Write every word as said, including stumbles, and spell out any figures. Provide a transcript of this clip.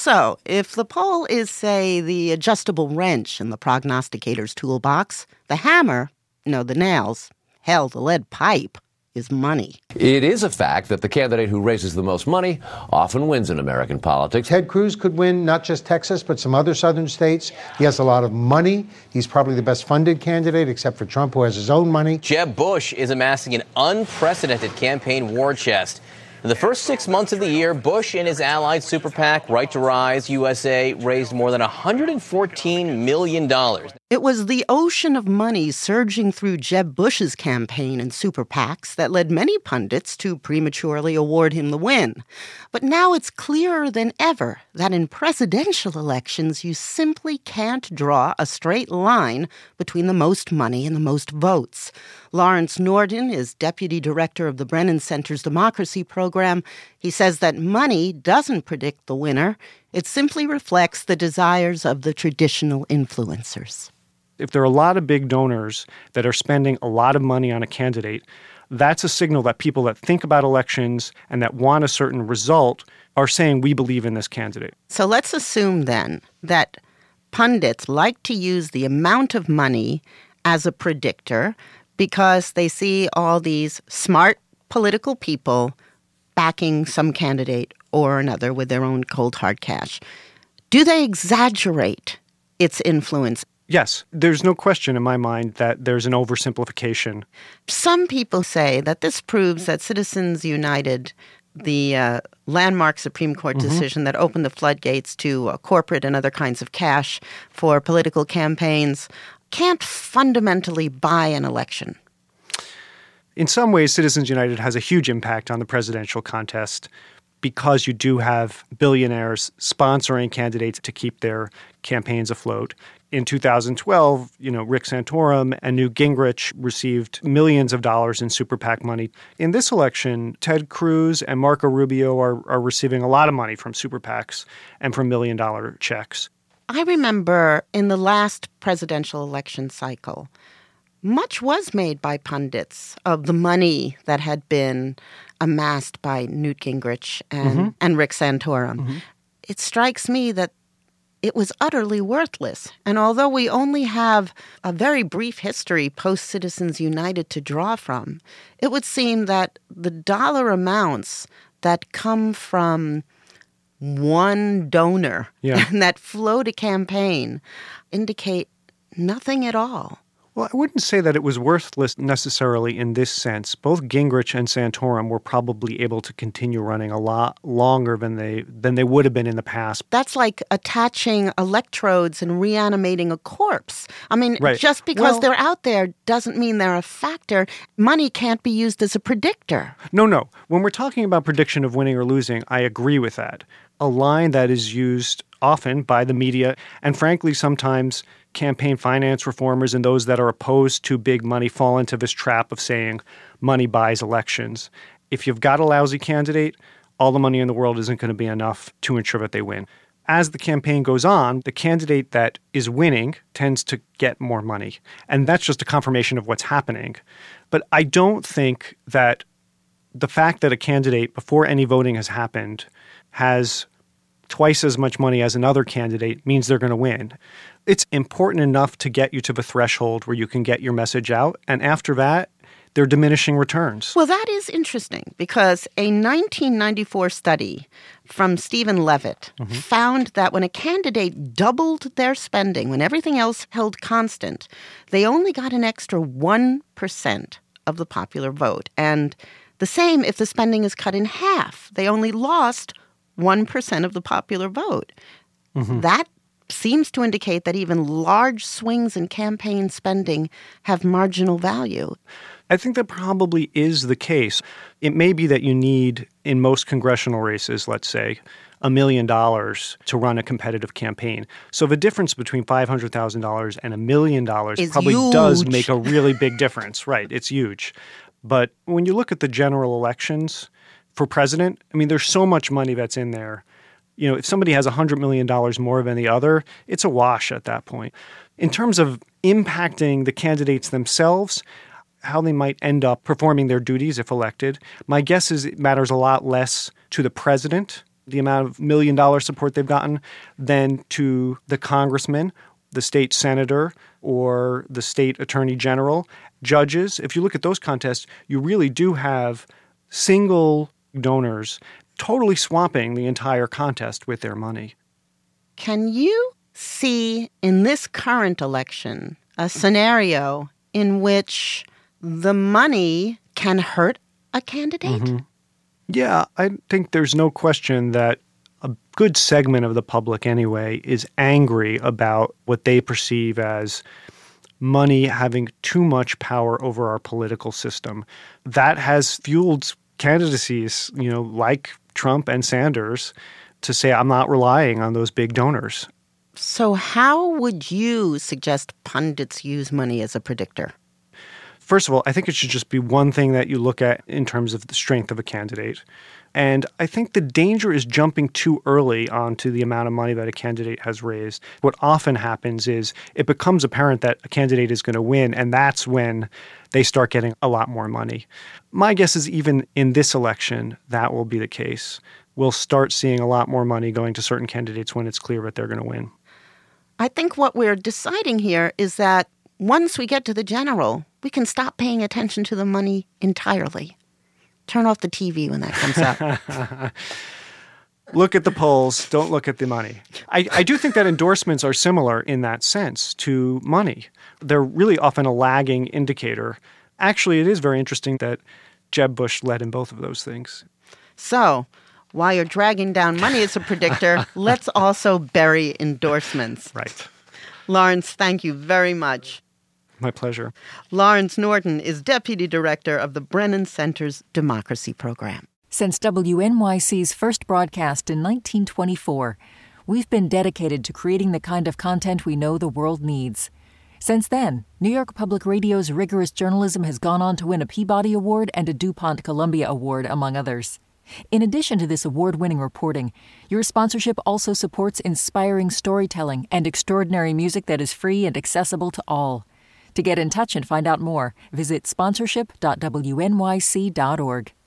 So, if the poll is, say, the adjustable wrench in the prognosticator's toolbox, the hammer, no, the nails, hell, the lead pipe, is money. It is a fact that the candidate who raises the most money often wins in American politics. Ted Cruz could win not just Texas, but some other southern states. He has a lot of money. He's probably the best funded candidate, except for Trump, who has his own money. Jeb Bush is amassing an unprecedented campaign war chest. In the first six months of the year, Bush and his allied super PAC, Right to Rise U S A, raised more than one hundred fourteen million dollars. It was the ocean of money surging through Jeb Bush's campaign and super PACs that led many pundits to prematurely award him the win. But now it's clearer than ever that in presidential elections, you simply can't draw a straight line between the most money and the most votes. Lawrence Norden is deputy director of the Brennan Center's Democracy Program. He says that money doesn't predict the winner. It simply reflects the desires of the traditional influencers. If there are a lot of big donors that are spending a lot of money on a candidate, that's a signal that people that think about elections and that want a certain result are saying, we believe in this candidate. So let's assume then that pundits like to use the amount of money as a predictor because they see all these smart political people backing some candidate or another with their own cold hard cash. Do they exaggerate its influence? Yes, there's no question in my mind that there's an oversimplification. Some people say that this proves that Citizens United, the uh, landmark Supreme Court mm-hmm. decision that opened the floodgates to uh, corporate and other kinds of cash for political campaigns, can't fundamentally buy an election. In some ways, Citizens United has a huge impact on the presidential contest because you do have billionaires sponsoring candidates to keep their campaigns afloat. In two thousand twelve, you know, Rick Santorum and Newt Gingrich received millions of dollars in super PAC money. In this election, Ted Cruz and Marco Rubio are, are receiving a lot of money from super PACs and from million-dollar checks. I remember in the last presidential election cycle, much was made by pundits of the money that had been amassed by Newt Gingrich and, mm-hmm. and Rick Santorum. Mm-hmm. It strikes me that it was utterly worthless. And although we only have a very brief history post-Citizens United to draw from, it would seem that the dollar amounts that come from one donor yeah. and that float a campaign indicate nothing at all. Well, I wouldn't say that it was worthless necessarily in this sense. Both Gingrich and Santorum were probably able to continue running a lot longer than they than they would have been in the past. That's like attaching electrodes and reanimating a corpse. I mean, right. just because well, they're out there doesn't mean they're a factor. Money can't be used as a predictor. No, no. When we're talking about prediction of winning or losing, I agree with that. A line that is used often by the media and, frankly, sometimes campaign finance reformers and those that are opposed to big money fall into this trap of saying money buys elections. If you've got a lousy candidate, all the money in the world isn't going to be enough to ensure that they win. As the campaign goes on, the candidate that is winning tends to get more money. And that's just a confirmation of what's happening. But I don't think that the fact that a candidate, before any voting has happened, has twice as much money as another candidate means they're going to win. It's important enough to get you to the threshold where you can get your message out. And after that, they're diminishing returns. Well, that is interesting because a nineteen ninety-four study from Stephen Levitt mm-hmm. found that when a candidate doubled their spending, when everything else held constant, they only got an extra one percent of the popular vote. And the same if the spending is cut in half. They only lost one percent of the popular vote. Mm-hmm. That seems to indicate that even large swings in campaign spending have marginal value. I think that probably is the case. It may be that you need, in most congressional races, let's say, a million dollars to run a competitive campaign. So the difference between five hundred thousand dollars and a million dollars probably huge. does make a really big difference. Right, it's huge. But when you look at the general elections for president, I mean, there's so much money that's in there. You know, if somebody has one hundred million dollars more than the other, it's a wash at that point. In terms of impacting the candidates themselves, how they might end up performing their duties if elected, my guess is it matters a lot less to the president the amount of million dollar support they've gotten, than to the congressman, the state senator, or the state attorney general, judges. If you look at those contests, you really do have single donors totally swamping the entire contest with their money. Can you see in this current election a scenario in which the money can hurt a candidate? Mm-hmm. Yeah, I think there's no question that a good segment of the public anyway is angry about what they perceive as money having too much power over our political system. That has fueled candidacies, you know, like Trump and Sanders, to say, I'm not relying on those big donors. So how would you suggest pundits use money as a predictor? First of all, I think it should just be one thing that you look at in terms of the strength of a candidate. And I think the danger is jumping too early onto the amount of money that a candidate has raised. What often happens is it becomes apparent that a candidate is going to win, and that's when they start getting a lot more money. My guess is even in this election, that will be the case. We'll start seeing a lot more money going to certain candidates when it's clear that they're going to win. I think what we're deciding here is that once we get to the general, we can stop paying attention to the money entirely. Turn off the T V when that comes up. Look at the polls. Don't look at the money. I, I do think that endorsements are similar in that sense to money. They're really often a lagging indicator. Actually, it is very interesting that Jeb Bush led in both of those things. So, while you're dragging down money as a predictor, let's also bury endorsements. Right. Lawrence, thank you very much. My pleasure. Lawrence Norton is Deputy Director of the Brennan Center's Democracy Program. Since W N Y C's first broadcast in nineteen twenty-four, we've been dedicated to creating the kind of content we know the world needs. Since then, New York Public Radio's rigorous journalism has gone on to win a Peabody Award and a DuPont Columbia Award, among others. In addition to this award-winning reporting, your sponsorship also supports inspiring storytelling and extraordinary music that is free and accessible to all. To get in touch and find out more, visit sponsorship dot w n y c dot org.